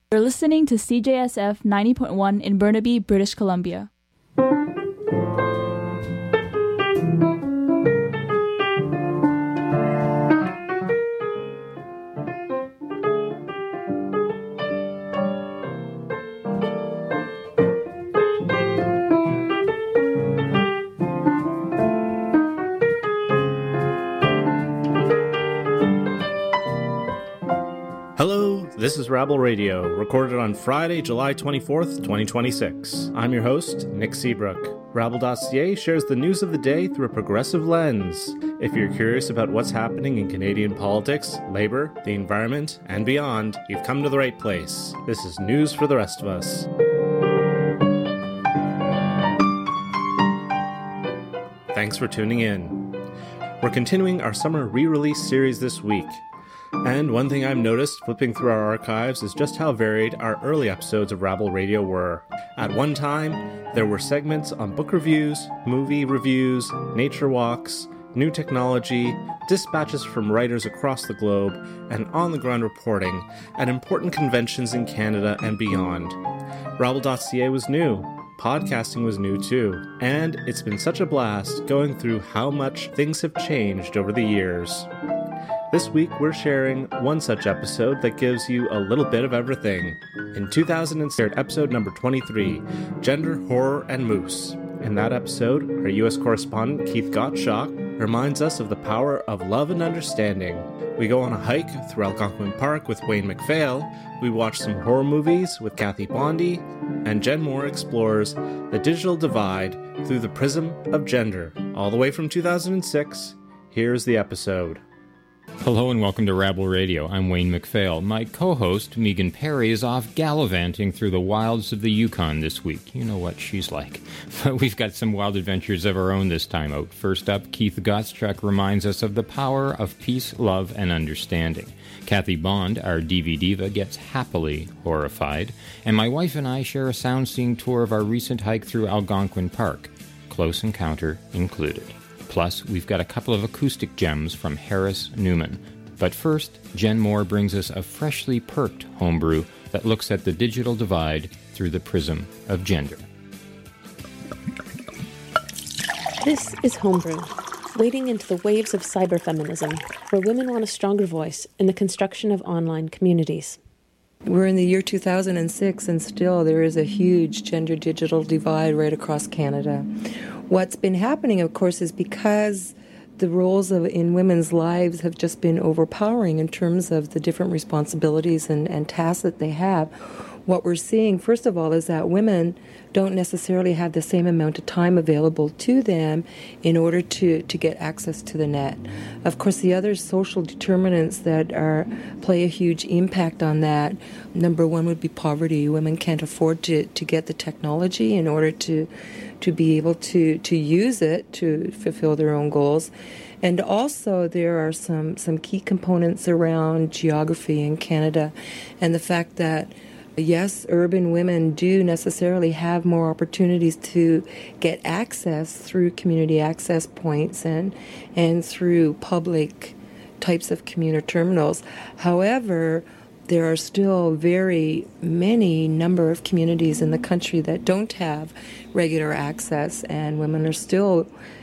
You're listening to CJSF 90.1 in Burnaby, British Columbia. Hello, this is Rabble Radio, recorded on Friday, July 24th, 2026. I'm your host, Nick Seabrook. Rabble.ca shares the news of the day through a progressive lens. If you're curious about what's happening in Canadian politics, labor, the environment, and beyond, you've come to the right place. This is news for the rest of us. Thanks for tuning in. We're continuing our summer re-release series this week. And one thing I've noticed flipping through our archives is just how varied our early episodes of Rabble Radio were. At one time, there were segments on book reviews, movie reviews, nature walks, new technology, dispatches from writers across the globe, and on-the-ground reporting at important conventions in Canada and beyond. Rabble.ca was new. Podcasting was new too. And it's been such a blast going through how much things have changed over the years. This week, we're sharing one such episode that gives you a little bit of everything. In 2006, episode number 23, Gender, Horror, and Moose. In that episode, our U.S. correspondent, Keith Gottschalk, reminds us of the power of love and understanding. We go on a hike through Algonquin Park with Wayne MacPhail, we watch some horror movies with Kathy Bondi, and Jen Moore explores the digital divide through the prism of gender. All the way from 2006, here's the episode. Hello and welcome to Rabble Radio. I'm Wayne MacPhail. My co-host, Megan Perry, is off gallivanting through the wilds of the Yukon this week. You know what she's like. But we've got some wild adventures of our own this time out. First up, Keith Gottschalk reminds us of the power of peace, love, and understanding. Kathy Bond, our DV diva, gets happily horrified. And my wife and I share a sound-seeing tour of our recent hike through Algonquin Park. Close encounter included. Plus, we've got a couple of acoustic gems from Harris Newman. But first, Jen Moore brings us a freshly perked homebrew that looks at the digital divide through the prism of gender. This is Homebrew, wading into the waves of cyberfeminism, where women want a stronger voice in the construction of online communities. We're in the year 2006, and still there is a huge gender-digital divide right across Canada. What's been happening, of course, is because the roles in women's lives have just been overpowering in terms of the different responsibilities and tasks that they have. What we're seeing, first of all, is that women don't necessarily have the same amount of time available to them in order to get access to the net. Of course, the other social determinants that play a huge impact on that, number one would be poverty. Women can't afford to get the technology in order to be able to use it to fulfill their own goals. And also there are some key components around geography in Canada and the fact that yes, urban women do necessarily have more opportunities to get access through community access points and through public types of commuter terminals. However, there are still very many number of communities in the country that don't have regular access, and women are still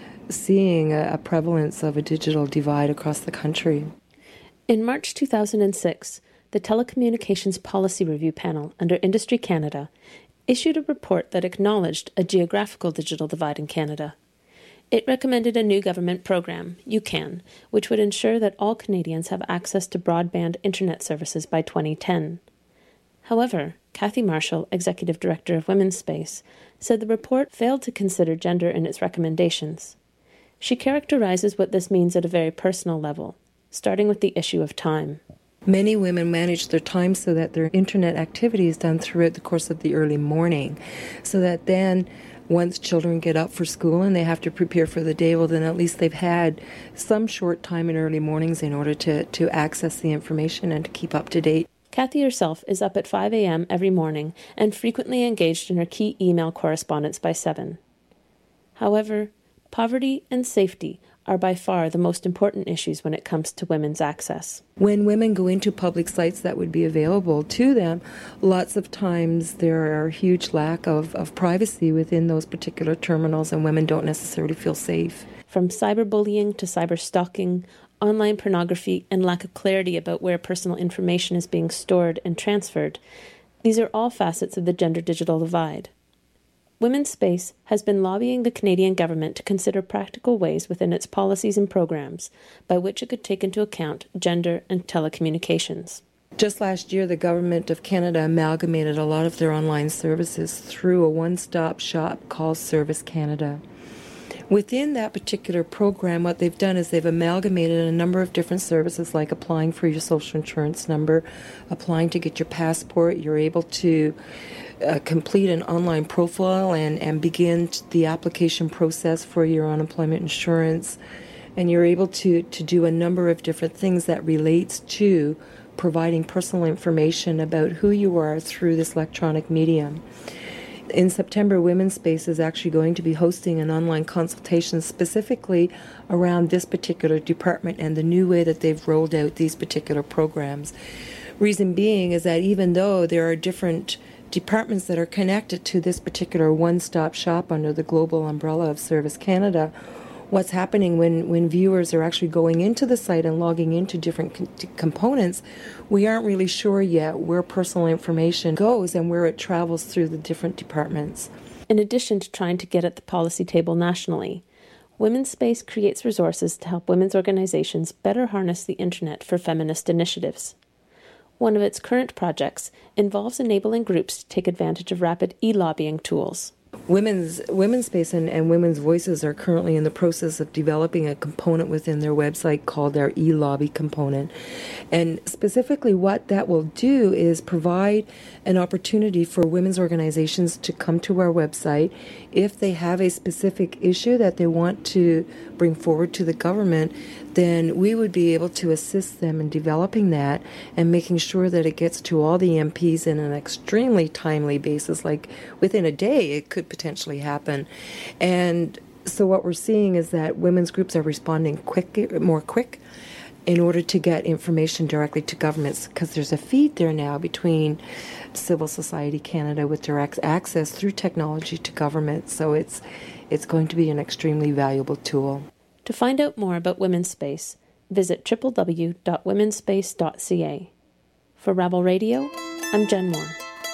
seeing a prevalence of a digital divide across the country. In March 2006, the Telecommunications Policy Review Panel under Industry Canada issued a report that acknowledged a geographical digital divide in Canada. It recommended a new government program, UCAN, which would ensure that all Canadians have access to broadband internet services by 2010. However, Kathy Marshall, Executive Director of Women's Space, said the report failed to consider gender in its recommendations. She characterizes what this means at a very personal level, starting with the issue of time. Many women manage their time so that their internet activity is done throughout the course of the early morning, so that then once children get up for school and they have to prepare for the day, well, then at least they've had some short time in early mornings in order to access the information and to keep up to date. Kathy herself is up at 5 a.m. every morning and frequently engaged in her key email correspondence by 7. However, poverty and safety are by far the most important issues when it comes to women's access. When women go into public sites that would be available to them, lots of times there are huge lack of privacy within those particular terminals, and women don't necessarily feel safe. From cyberbullying to cyberstalking, online pornography, and lack of clarity about where personal information is being stored and transferred, these are all facets of the gender digital divide. Women's Space has been lobbying the Canadian government to consider practical ways within its policies and programs by which it could take into account gender and telecommunications. Just last year, the Government of Canada amalgamated a lot of their online services through a one-stop shop called Service Canada. Within that particular program, what they've done is they've amalgamated a number of different services, like applying for your social insurance number, applying to get your passport. You're able to complete an online profile and begin the application process for your unemployment insurance. And you're able to do a number of different things that relates to providing personal information about who you are through this electronic medium. In September, Women's Space is actually going to be hosting an online consultation specifically around this particular department and the new way that they've rolled out these particular programs. Reason being is that even though there are different departments that are connected to this particular one-stop shop under the global umbrella of Service Canada, what's happening when viewers are actually going into the site and logging into different components, we aren't really sure yet where personal information goes and where it travels through the different departments. In addition to trying to get at the policy table nationally, Women's Space creates resources to help women's organizations better harness the internet for feminist initiatives. One of its current projects involves enabling groups to take advantage of rapid e-lobbying tools. Women's Space and Women's Voices are currently in the process of developing a component within their website called their e-lobby component. And specifically what that will do is provide an opportunity for women's organizations to come to our website if they have a specific issue that they want to bring forward to the government. Then we would be able to assist them in developing that and making sure that it gets to all the MPs in an extremely timely basis, like within a day it could potentially happen. And so what we're seeing is that women's groups are responding more quick in order to get information directly to governments, because there's a feed there now between Civil Society Canada with direct access through technology to government. So it's going to be an extremely valuable tool. To find out more about Women's Space, visit www.womensspace.ca. For Rabble Radio, I'm Jen Moore.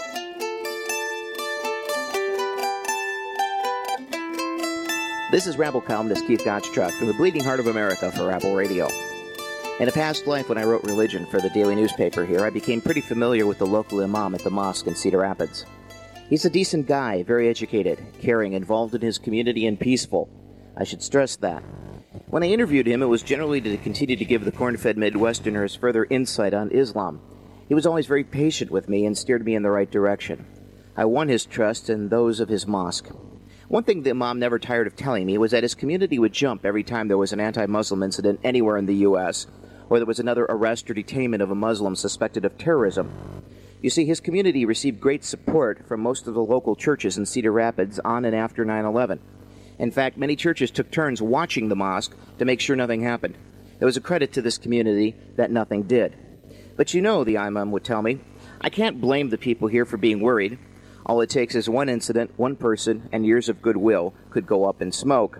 This is Rabble columnist Keith Gottschalk from the Bleeding Heart of America for Rabble Radio. In a past life, when I wrote religion for the daily newspaper here, I became pretty familiar with the local imam at the mosque in Cedar Rapids. He's a decent guy, very educated, caring, involved in his community, and peaceful. I should stress that. When I interviewed him, it was generally to continue to give the corn-fed Midwesterners further insight on Islam. He was always very patient with me and steered me in the right direction. I won his trust and those of his mosque. One thing the imam never tired of telling me was that his community would jump every time there was an anti-Muslim incident anywhere in the U.S., or there was another arrest or detainment of a Muslim suspected of terrorism. You see, his community received great support from most of the local churches in Cedar Rapids on and after 9/11. In fact, many churches took turns watching the mosque to make sure nothing happened. It was a credit to this community that nothing did. But you know, the imam would tell me, I can't blame the people here for being worried. All it takes is one incident, one person, and years of goodwill could go up in smoke.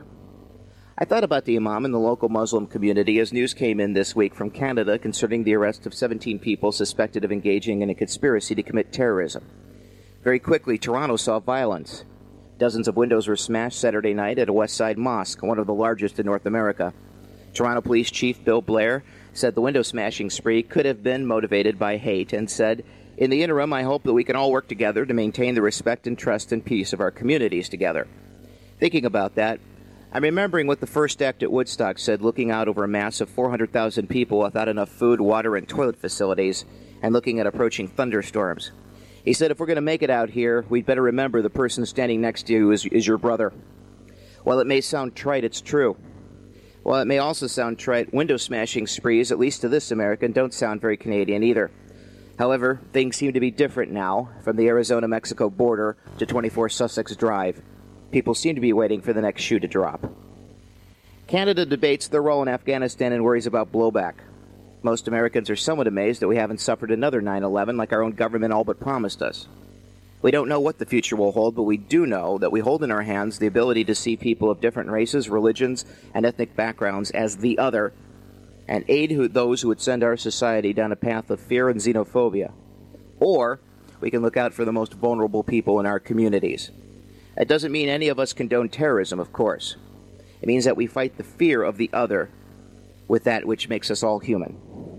I thought about the imam and the local Muslim community as news came in this week from Canada concerning the arrest of 17 people suspected of engaging in a conspiracy to commit terrorism. Very quickly, Toronto saw violence. Dozens of windows were smashed Saturday night at a West Side mosque, one of the largest in North America. Toronto Police Chief Bill Blair said the window smashing spree could have been motivated by hate and said, in the interim, I hope that we can all work together to maintain the respect and trust and peace of our communities together. Thinking about that, I'm remembering what the first act at Woodstock said, looking out over a mass of 400,000 people without enough food, water, and toilet facilities, and looking at approaching thunderstorms. He said, if we're going to make it out here, we'd better remember the person standing next to you is your brother. While it may sound trite, it's true. While it may also sound trite, window smashing sprees, at least to this American, don't sound very Canadian either. However, things seem to be different now, from the Arizona-Mexico border to 24 Sussex Drive. People seem to be waiting for the next shoe to drop. Canada debates their role in Afghanistan and worries about blowback. Most Americans are somewhat amazed that we haven't suffered another 9/11 like our own government all but promised us. We don't know what the future will hold, but we do know that we hold in our hands the ability to see people of different races, religions, and ethnic backgrounds as the other, and aid those who would send our society down a path of fear and xenophobia. Or we can look out for the most vulnerable people in our communities. That doesn't mean any of us condone terrorism, of course. It means that we fight the fear of the other with that which makes us all human.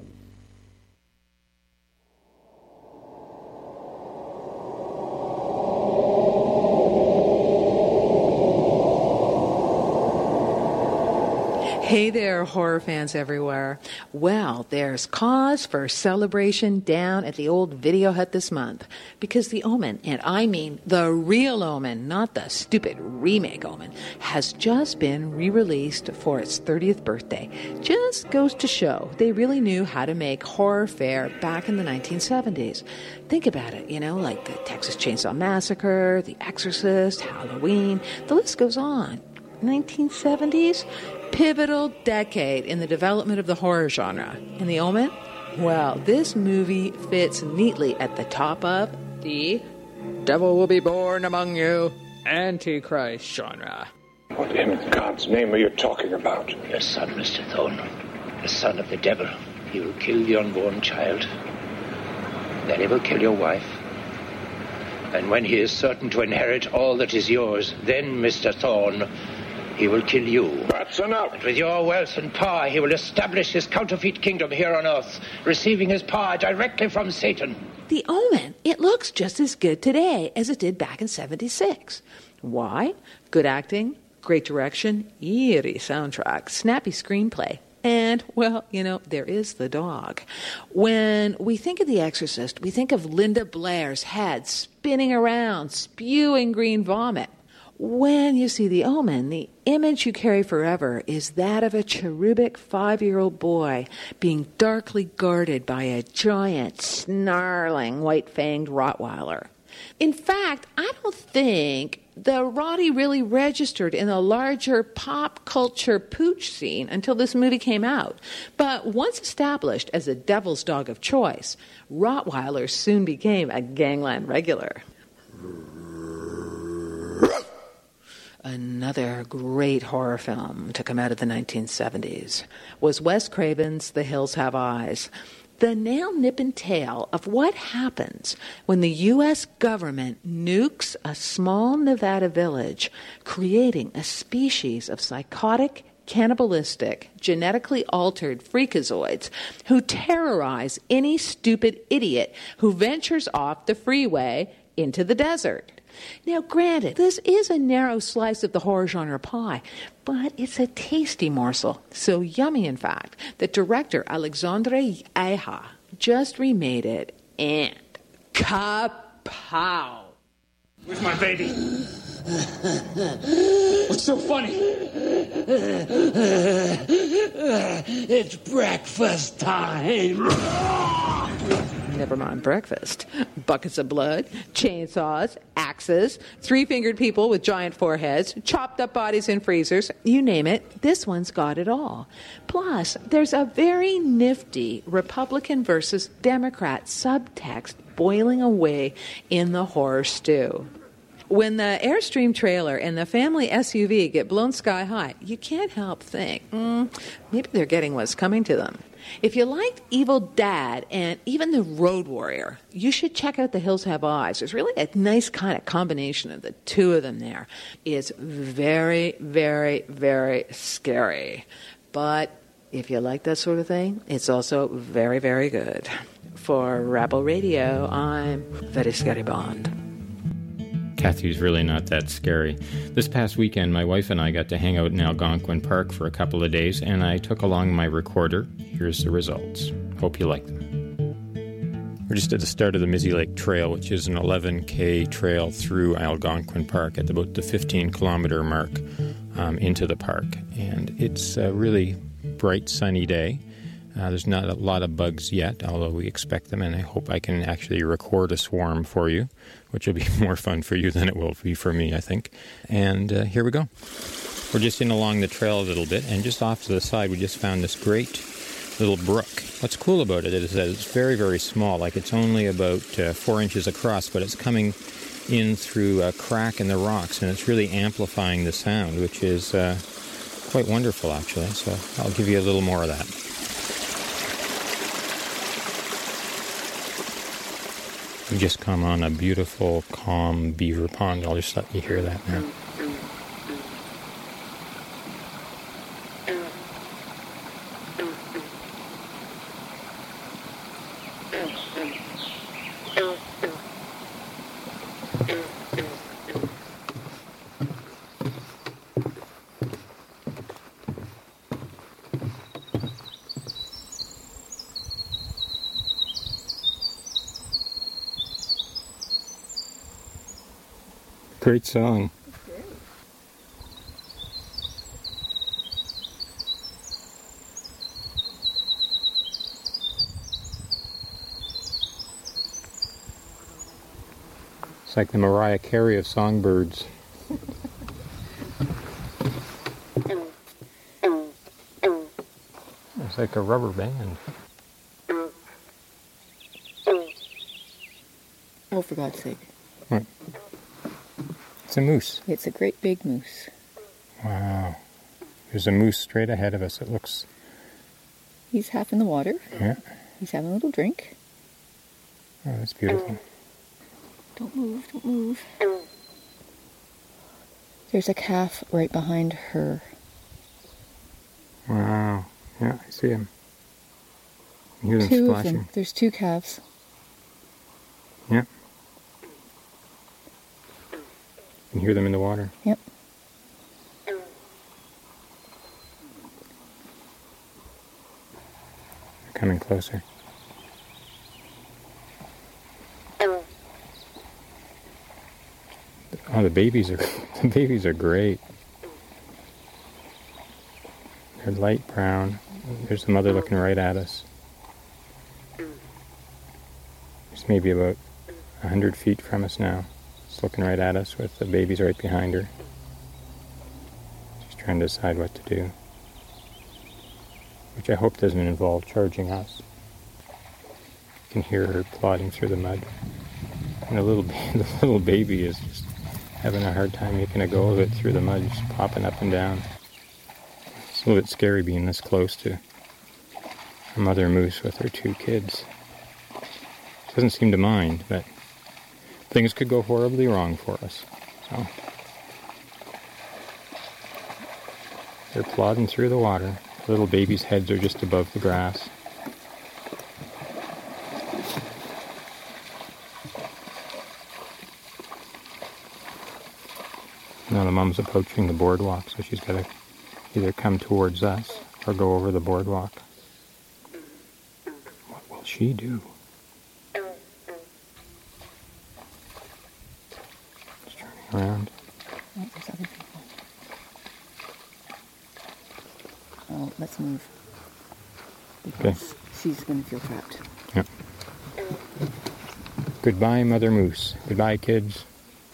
Hey there, horror fans everywhere. Well, there's cause for celebration down at the old Video Hut this month, because The Omen, and I mean the real Omen, not the stupid remake Omen, has just been re-released for its 30th birthday. Just goes to show they really knew how to make horror fare back in the 1970s. Think about it, like the Texas Chainsaw Massacre, The Exorcist, Halloween, the list goes on. 1970s? Pivotal decade in the development of the horror genre. And The Omen? Well, this movie fits neatly at the top of the devil will be born among you Antichrist genre. What in God's name are you talking about? Your son, Mr. Thorne. The son of the devil. He will kill the unborn child. Then he will kill your wife. And when he is certain to inherit all that is yours, then, Mr. Thorne, he will kill you. That's enough. And with your wealth and power, he will establish his counterfeit kingdom here on Earth, receiving his power directly from Satan. The Omen, it looks just as good today as it did back in 76. Why? Good acting, great direction, eerie soundtrack, snappy screenplay. And, well, there is the dog. When we think of The Exorcist, we think of Linda Blair's head spinning around, spewing green vomit. When you see The Omen, the image you carry forever is that of a cherubic 5-year-old boy being darkly guarded by a giant, snarling, white-fanged Rottweiler. In fact, I don't think the Roddy really registered in the larger pop culture pooch scene until this movie came out. But once established as the devil's dog of choice, Rottweiler soon became a gangland regular. Another great horror film to come out of the 1970s was Wes Craven's The Hills Have Eyes. The nail-nipping tale of what happens when the U.S. government nukes a small Nevada village, creating a species of psychotic, cannibalistic, genetically altered freakazoids who terrorize any stupid idiot who ventures off the freeway into the desert. Now, granted, this is a narrow slice of the horror genre pie, but it's a tasty morsel. So yummy, in fact, that director Alexandre Aja just remade it, and kapow! Where's my baby? What's so funny? It's breakfast time. Never mind breakfast. Buckets of blood, chainsaws, axes, three-fingered people with giant foreheads, chopped up bodies in freezers, you name it, this one's got it all. Plus, there's a very nifty Republican versus Democrat subtext boiling away in the horror stew. When the Airstream trailer and the family SUV get blown sky high, you can't help think, maybe they're getting what's coming to them. If you liked Evil Dad and even The Road Warrior, you should check out The Hills Have Eyes. There's really a nice kind of combination of the two of them there. It's very, very, very scary. But if you like that sort of thing, it's also very, very good. For Rabble Radio, I'm Very Scary Bond. Kathy's really not that scary. This past weekend, my wife and I got to hang out in Algonquin Park for a couple of days, and I took along my recorder. Here's the results. Hope you like them. We're just at the start of the Mizzy Lake Trail, which is an 11K trail through Algonquin Park at about the 15-kilometer mark into the park. And it's a really bright, sunny day. There's not a lot of bugs yet, although we expect them, and I hope I can actually record a swarm for you, which will be more fun for you than it will be for me, I think. And here we go. We're just in along the trail a little bit, and just off to the side we just found this great little brook. What's cool about it is that it's very, very small, like it's only about 4 inches across, but it's coming in through a crack in the rocks, and it's really amplifying the sound, which is quite wonderful, actually. So I'll give you a little more of that. We just come on a beautiful, calm beaver pond. I'll just let you hear that now. Great song. It's like the Mariah Carey of songbirds. It's like a rubber band. Oh, for God's sake. What? It's a moose. It's a great big moose. Wow. There's a moose straight ahead of us. It looks... He's half in the water. Yeah. He's having a little drink. Oh, that's beautiful. Don't move, don't move. There's a calf right behind her. Wow. Yeah, I see him. I hear them Two splashing. of them. There's 2 calves. Yeah. You can hear them in the water. Yep. They're coming closer. Oh, the babies are great. They're light brown. There's the mother looking right at us. She's maybe about 100 feet from us now. She's looking right at us with the babies right behind her. She's trying to decide what to do. Which I hope doesn't involve charging us. You can hear her plodding through the mud. And the little baby is just having a hard time making a go of it through the mud, just popping up and down. It's a little bit scary being this close to a mother moose with her 2 kids. She doesn't seem to mind, but things could go horribly wrong for us. So they're plodding through the water. The little babies' heads are just above the grass. Now the mom's approaching the boardwalk, so she's got to either come towards us or go over the boardwalk. What will she do? She's turning around. Oh, there's other people. Oh, let's move. Because she's going to feel trapped. Yep. Goodbye, Mother Moose. Goodbye, kids.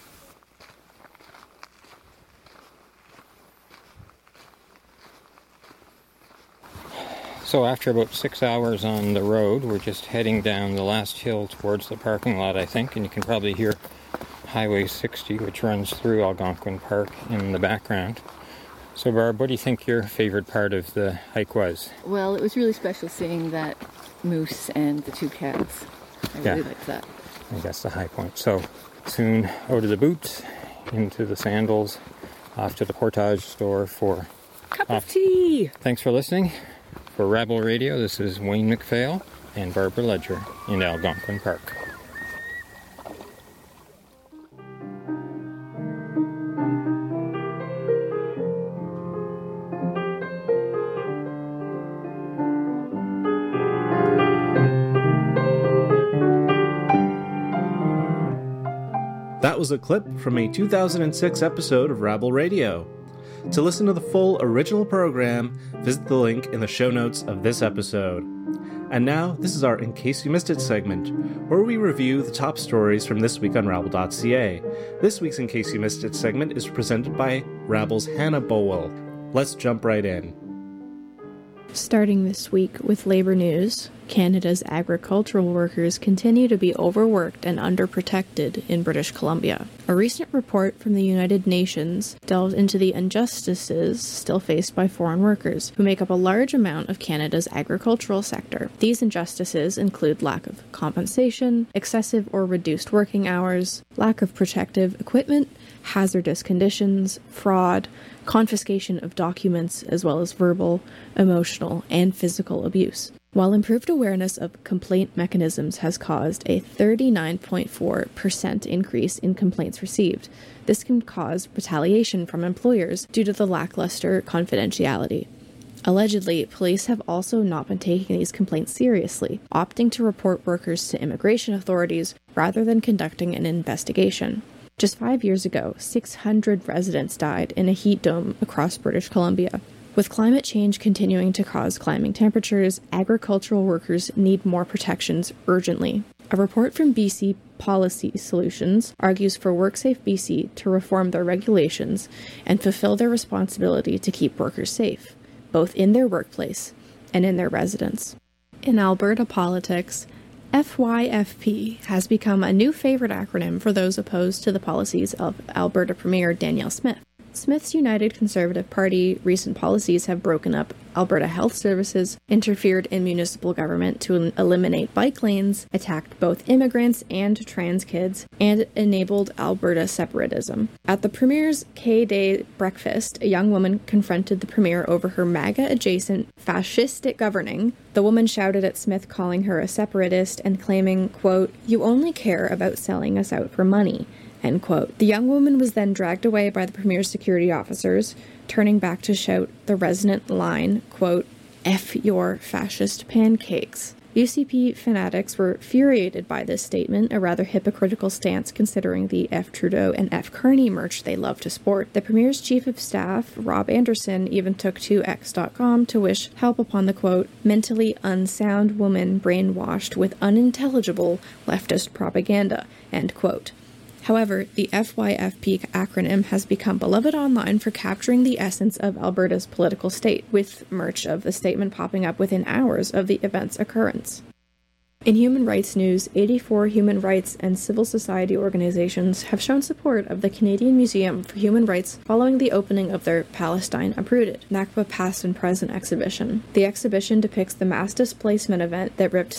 So after about 6 hours on the road, we're just heading down the last hill towards the parking lot, I think, and you can probably hear Highway 60, which runs through Algonquin Park, in the background. So Barb, what do you think your favorite part of the hike was? Well, it was really special seeing that moose and the 2 calves. I really liked that. I think that's the high point. So soon out of the boots, into the sandals, off to the portage store for cup of tea. Thanks for listening. For Rabble Radio, this is Wayne MacPhail and Barbara Ledger in Algonquin Park. That was a clip from a 2006 episode of Rabble Radio. To listen to the full original program, visit the link in the show notes of this episode. And now, this is our In Case You Missed It segment, where we review the top stories from this week on Rabble.ca. This week's In Case You Missed It segment is presented by Rabble's Hannah Bowell. Let's jump right in. Starting this week with labor news, Canada's agricultural workers continue to be overworked and underprotected in British Columbia. A recent report from the United Nations delved into the injustices still faced by foreign workers, who make up a large amount of Canada's agricultural sector. These injustices include lack of compensation, excessive or reduced working hours, lack of protective equipment, hazardous conditions, fraud, confiscation of documents, as well as verbal, emotional, and physical abuse. While improved awareness of complaint mechanisms has caused a 39.4% increase in complaints received, this can cause retaliation from employers due to the lackluster confidentiality. Allegedly, police have also not been taking these complaints seriously, opting to report workers to immigration authorities rather than conducting an investigation. Just 5 years ago, 600 residents died in a heat dome across British Columbia. With climate change continuing to cause climbing temperatures, agricultural workers need more protections urgently. A report from BC Policy Solutions argues for WorkSafe BC to reform their regulations and fulfill their responsibility to keep workers safe, both in their workplace and in their residence. In Alberta politics, FYFP has become a new favorite acronym for those opposed to the policies of Alberta Premier Danielle Smith. Smith's United Conservative Party recent policies have broken up Alberta Health Services, interfered in municipal government to eliminate bike lanes, attacked both immigrants and trans kids, and enabled Alberta separatism. At the Premier's K-Day breakfast, a young woman confronted the Premier over her MAGA-adjacent fascistic governing. The woman shouted at Smith, calling her a separatist and claiming, quote, "You only care about selling us out for money." End quote. The young woman was then dragged away by the Premier's security officers, turning back to shout the resonant line, quote, "F your fascist pancakes." UCP fanatics were infuriated by this statement, a rather hypocritical stance considering the F Trudeau and F Carney merch they love to sport. The Premier's Chief of Staff, Rob Anderson, even took to X.com to wish help upon the, quote, "mentally unsound woman brainwashed with unintelligible leftist propaganda," end quote. However, the FYFP acronym has become beloved online for capturing the essence of Alberta's political state, with merch of the statement popping up within hours of the event's occurrence. In human rights news, 84 human rights and civil society organizations have shown support of the Canadian Museum for Human Rights following the opening of their Palestine Uprooted, Nakba Past and Present exhibition. The exhibition depicts the mass displacement event that ripped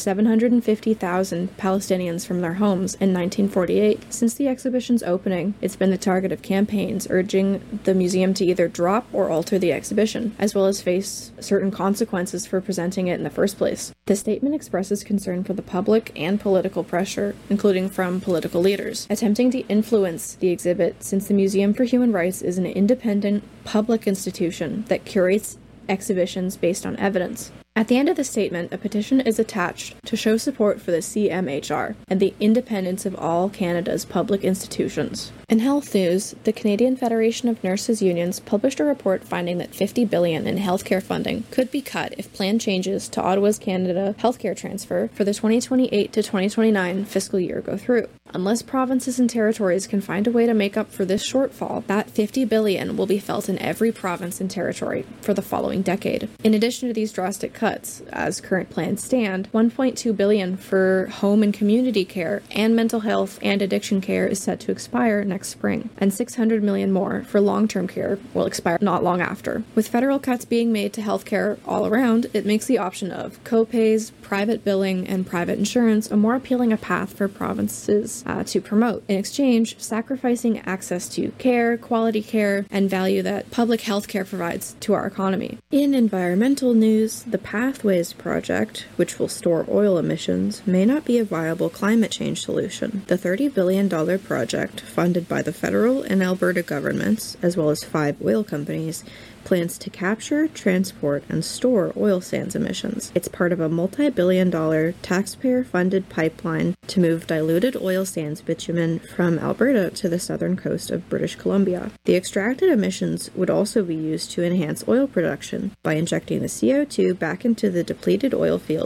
750,000 Palestinians from their homes in 1948. Since the exhibition's opening, it's been the target of campaigns urging the museum to either drop or alter the exhibition, as well as face certain consequences for presenting it in the first place. The statement expresses concern for the public and political pressure, including from political leaders, attempting to influence the exhibit, since the Museum for Human Rights is an independent, public institution that curates exhibitions based on evidence. At the end of the statement, a petition is attached to show support for the CMHR and the independence of all Canada's public institutions. In health news, the Canadian Federation of Nurses Unions published a report finding that $50 billion in healthcare funding could be cut if planned changes to Ottawa's Canada healthcare transfer for the 2028 to 2029 fiscal year go through. Unless provinces and territories can find a way to make up for this shortfall, that $50 billion will be felt in every province and territory for the following decade. In addition to these drastic cuts, as current plans stand, $1.2 billion for home and community care and mental health and addiction care is set to expire next spring, and $600 million more for long-term care will expire not long after. With federal cuts being made to healthcare all around, it makes the option of co-pays, private billing, and private insurance a more appealing path for provinces to promote, in exchange sacrificing access to care, quality care, and value that public health care provides to our economy. In environmental news, the Pathways Project, which will store oil emissions, may not be a viable climate change solution. The $30 billion project, funded by the federal and Alberta governments, as well as 5 oil companies, plans to capture, transport, and store oil sands emissions. It's part of a multi-billion-dollar taxpayer-funded pipeline to move diluted oil sands bitumen from Alberta to the southern coast of British Columbia. The extracted emissions would also be used to enhance oil production by injecting the CO2 back into the depleted oil fields,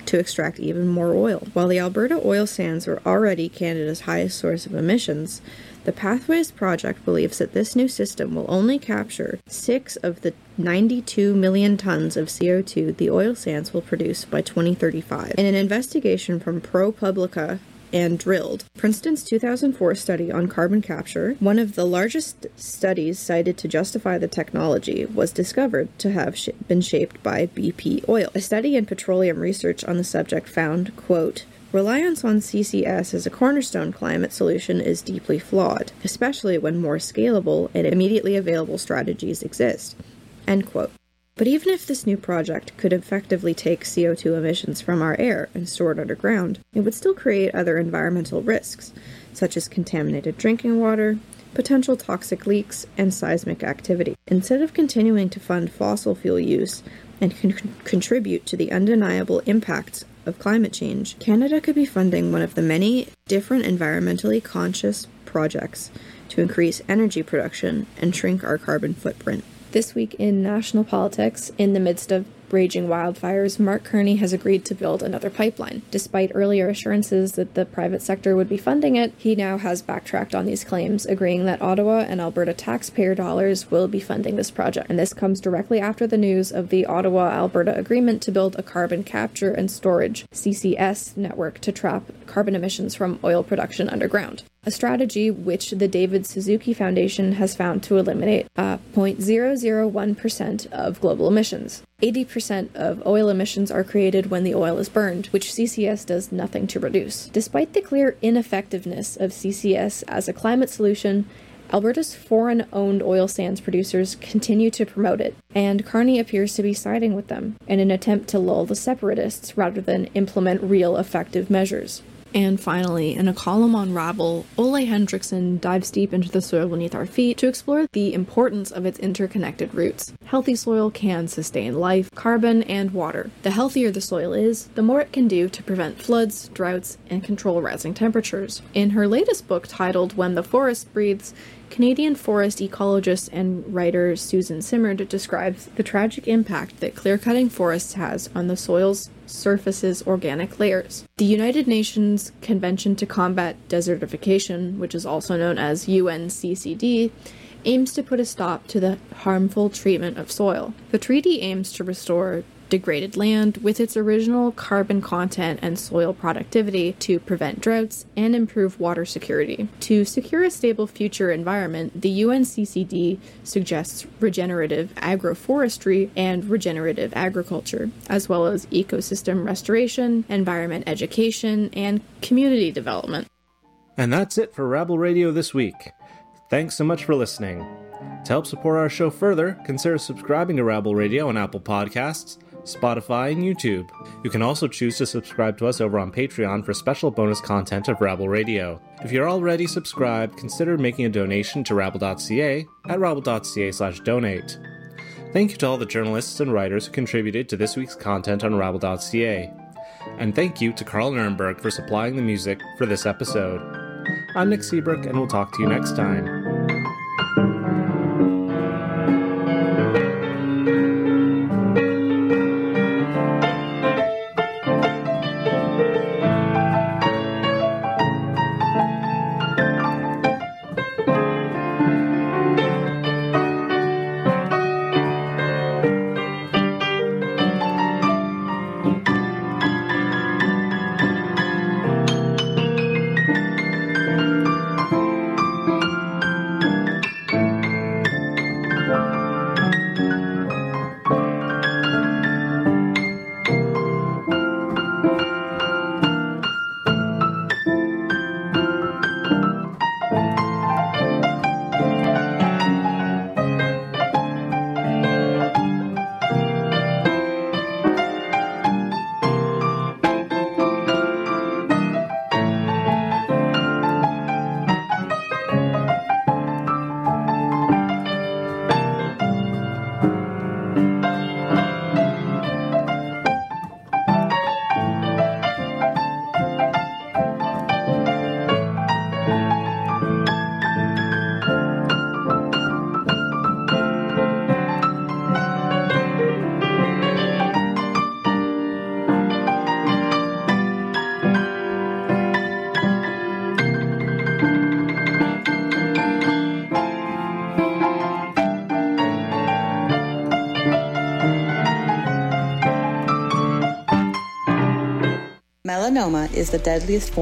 to extract even more oil. While the Alberta oil sands are already Canada's highest source of emissions, the Pathways Project believes that this new system will only capture 6 of the 92 million tons of CO2 the oil sands will produce by 2035. In an investigation from ProPublica and Drilled, Princeton's 2004 study on carbon capture, one of the largest studies cited to justify the technology, was discovered to have been shaped by BP oil. A study in petroleum research on the subject found, quote, "Reliance on CCS as a cornerstone climate solution is deeply flawed, especially when more scalable and immediately available strategies exist." End quote. But even if this new project could effectively take CO2 emissions from our air and store it underground, it would still create other environmental risks, such as contaminated drinking water, potential toxic leaks, and seismic activity. Instead of continuing to fund fossil fuel use and contribute to the undeniable impacts of climate change, Canada could be funding one of the many different environmentally conscious projects to increase energy production and shrink our carbon footprint. This week in national politics, in the midst of raging wildfires, Mark Carney has agreed to build another pipeline. Despite earlier assurances that the private sector would be funding it, he now has backtracked on these claims, agreeing that Ottawa and Alberta taxpayer dollars will be funding this project. And this comes directly after the news of the Ottawa-Alberta agreement to build a carbon capture and storage (CCS) network to trap carbon emissions from oil production underground. A strategy which the David Suzuki Foundation has found to eliminate 0.001% of global emissions. 80% of oil emissions are created when the oil is burned, which CCS does nothing to reduce. Despite the clear ineffectiveness of CCS as a climate solution, Alberta's foreign-owned oil sands producers continue to promote it, and Carney appears to be siding with them in an attempt to lull the separatists rather than implement real effective measures. And finally, in a column on Rabble, Ole Hendrickson dives deep into the soil beneath our feet to explore the importance of its interconnected roots. Healthy soil can sustain life, carbon, and water. The healthier the soil is, the more it can do to prevent floods, droughts, and control rising temperatures. In her latest book titled When the Forest Breathes, Canadian forest ecologist and writer Susan Simard describes the tragic impact that clear-cutting forests has on the soil's surface's organic layers. The United Nations Convention to Combat Desertification, which is also known as UNCCD, aims to put a stop to the harmful treatment of soil. The treaty aims to restore degraded land with its original carbon content and soil productivity to prevent droughts and improve water security. To secure a stable future environment, the UNCCD suggests regenerative agroforestry and regenerative agriculture, as well as ecosystem restoration, environment education, and community development. And that's it for Rabble Radio this week. Thanks so much for listening. To help support our show further, consider subscribing to Rabble Radio on Apple Podcasts, Spotify, and YouTube. You can also choose to subscribe to us over on Patreon for special bonus content of Rabble Radio. If you're already subscribed, consider making a donation to Rabble.ca at rabble.ca/donate. Thank you to all the journalists and writers who contributed to this week's content on Rabble.ca. And thank you to Carl Nurnberg for supplying the music for this episode. I'm Nick Seabrook, and we'll talk to you next time. melanoma is the deadliest form